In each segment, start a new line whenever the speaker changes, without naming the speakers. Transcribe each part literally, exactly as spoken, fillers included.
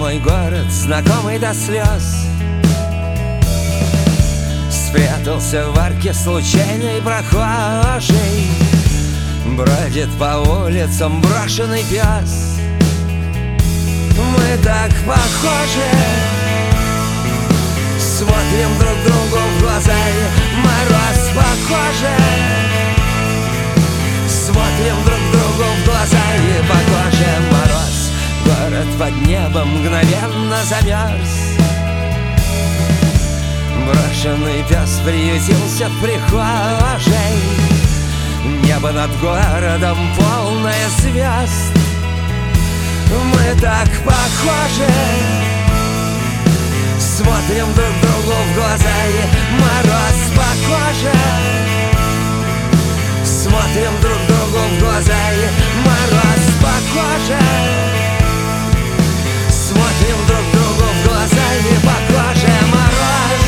мой город, знакомый до слез, спрятался в арке случайный прохожий. Бродит по улицам брошенный пес. Мы так похожи, смотрим друг другу в глаза, и мороз похожи. Смотрим друг другу в глаза, и похожи. Мороз, город под небом мгновенно замерз. Брошенный пес приютился в прихожей. Небо над городом полное звезд. Мы так похожи, смотрим друг другу в глаза, и мороз по коже. Смотрим друг другу в глаза, и мороз по коже. Смотрим друг другу в глаза, и по коже. Мороз,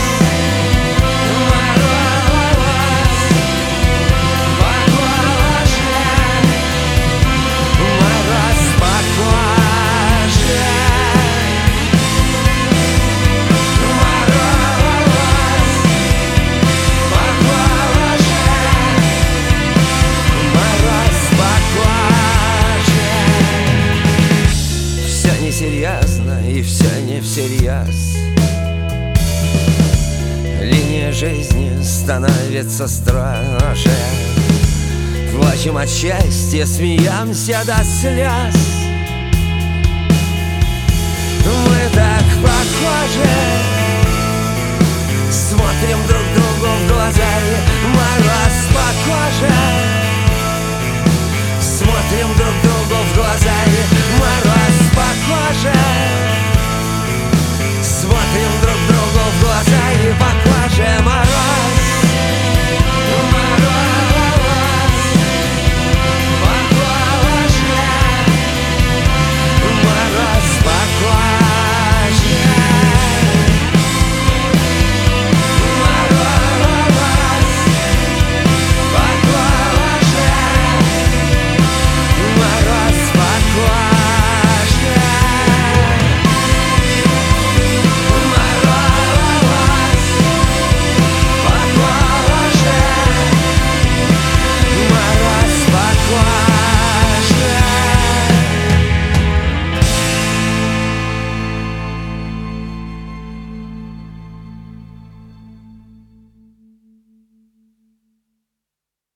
серьезно и все не всерьез. Линия жизни становится строже. Плачем от счастья, смеемся до слез. Мы так похожи,